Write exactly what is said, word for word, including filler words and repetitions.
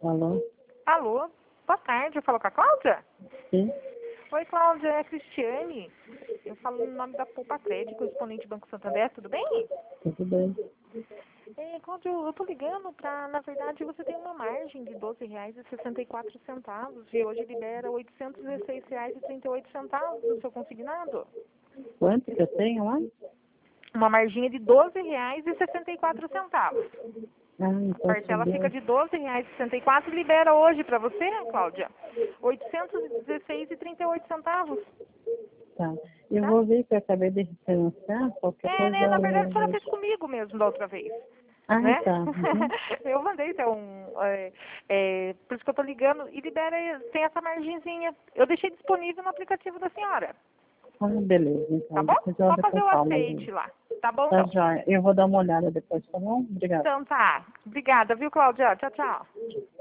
Alô? Alô, boa tarde, eu falo com a Cláudia? Sim? Oi, Cláudia, é a Cristiane. Eu falo no nome da Poupa Crédito, correspondente Banco Santander, tudo bem? Tudo bem? É, Cláudia, eu tô ligando pra, na verdade, você tem uma margem de doze reais e sessenta e quatro centavos e hoje libera oitocentos e dezesseis reais e trinta e oito centavos do seu consignado. Quanto que eu tenho lá? Uma marginha de doze reais e sessenta e quatro centavos. Ah, A então parcela subiu. fica de doze reais e sessenta e quatro e libera hoje para você, Cláudia, oitocentos e dezesseis reais e trinta e oito centavos. Tá. Eu Tá? vou ver que eu acabei de refinanciar, qualquer É, coisa né? Na verdade, a eu senhora fez vejo. comigo mesmo da outra vez. Ah, Né? tá. Uhum. Eu mandei então, é, é, por isso que eu tô ligando, e libera, tem essa margenzinha. Eu deixei disponível no aplicativo da senhora, Ah, beleza, tá então. bom? Depois eu Só olho fazer com o calma. aceite Gente. lá. Tá bom, Tá então? joia. Eu vou dar uma olhada depois, tá bom? Obrigada. Então tá. Obrigada, viu, Cláudia? Tchau, tchau.